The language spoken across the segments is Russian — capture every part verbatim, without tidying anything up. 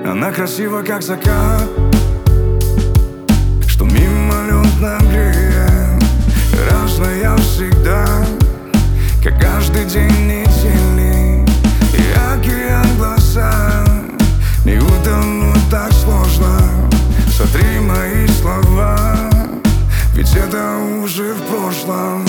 Она красива, как закат, что мимолетно греет. Разная всегда, как каждый день недели. И океан глаза, не утонуть так сложно. Сотри мои слова, ведь это уже в прошлом.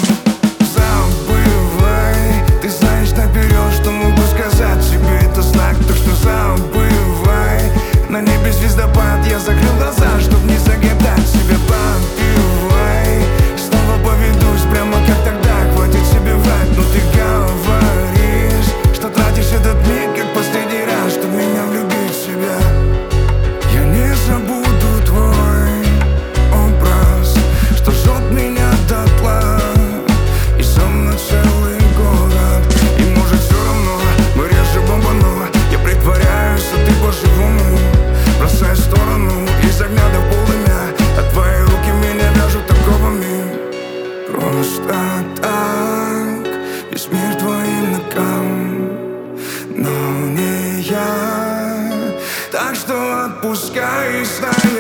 Забывай, ты знаешь наперед, что могу сказать тебе. Это знак, то что забывай. На небе звездопад, я закрыл глаза, чтоб не загадать себя. Попивай, снова поведусь, прямо как тогда. Хватит себе врать, но ты говоришь, что тратишь этот миг, как последний раз, чтоб меня влюбить в себя. Я не забуду твой образ, что жжет меня дотла, и со мной целый город. И может все равно, мы реже бомбанула. Я притворяюсь, а ты по-живому бросай в сторону из огня до полымя, а твои руки меня вяжут оковами. Просто так, весь мир твоим ногам, но не я. Так что отпускай и снова.